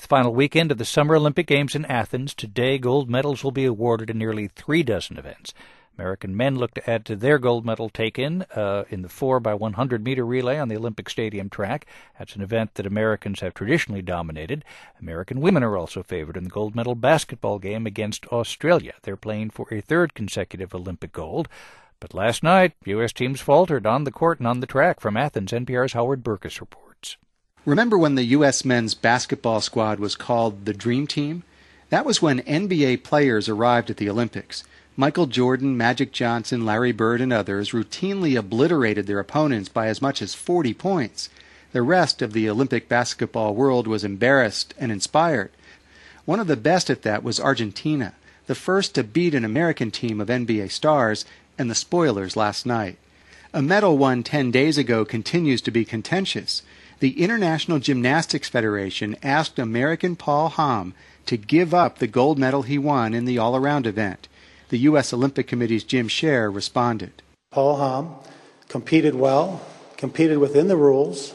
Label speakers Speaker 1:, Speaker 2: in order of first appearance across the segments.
Speaker 1: final weekend of the Summer Olympic Games in Athens. Today, gold medals will be awarded in nearly 3 dozen events. American men look to add to their gold medal take-in in the 4x100-meter relay on the Olympic Stadium track. That's an event that Americans have traditionally dominated. American women are also favored in the gold medal basketball game against Australia. They're playing for a third consecutive Olympic gold. But last night, U.S. teams faltered on the court and on the track. From Athens, NPR's Howard Burkus reports.
Speaker 2: Remember when the U.S. men's basketball squad was called the Dream Team? That was when NBA players arrived at the Olympics. Michael Jordan, Magic Johnson, Larry Bird, and others routinely obliterated their opponents by as much as 40 points. The rest of the Olympic basketball world was embarrassed and inspired. One of the best at that was Argentina, the first to beat an American team of NBA stars and the spoilers last night. A medal won 10 days ago continues to be contentious. The International Gymnastics Federation asked American Paul Hamm to give up the gold medal he won in the all-around event. The U.S. Olympic Committee's Jim Scher responded.
Speaker 3: Paul Hamm competed well, competed within the rules,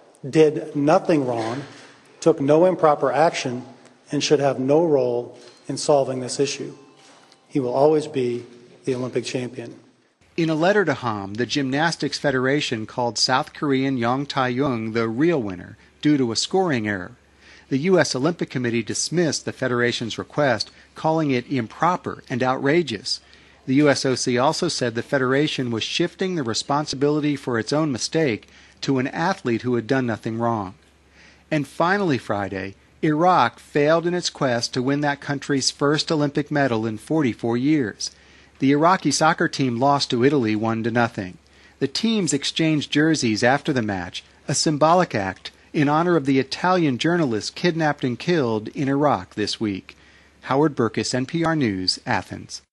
Speaker 3: did nothing wrong, took no improper action, and should have no role in solving this issue. He will always be the Olympic champion.
Speaker 2: In a letter to Hamm, the Gymnastics Federation called South Korean Yong Tae-young the real winner due to a scoring error. The U.S. Olympic Committee dismissed the Federation's request, calling it improper and outrageous. The USOC also said the Federation was shifting the responsibility for its own mistake to an athlete who had done nothing wrong. And finally Friday, Iraq failed in its quest to win that country's first Olympic medal in 44 years. The Iraqi soccer team lost to Italy 1-0. The teams exchanged jerseys after the match, a symbolic act in honor of the Italian journalist kidnapped and killed in Iraq this week. Howard Burkus, NPR News, Athens.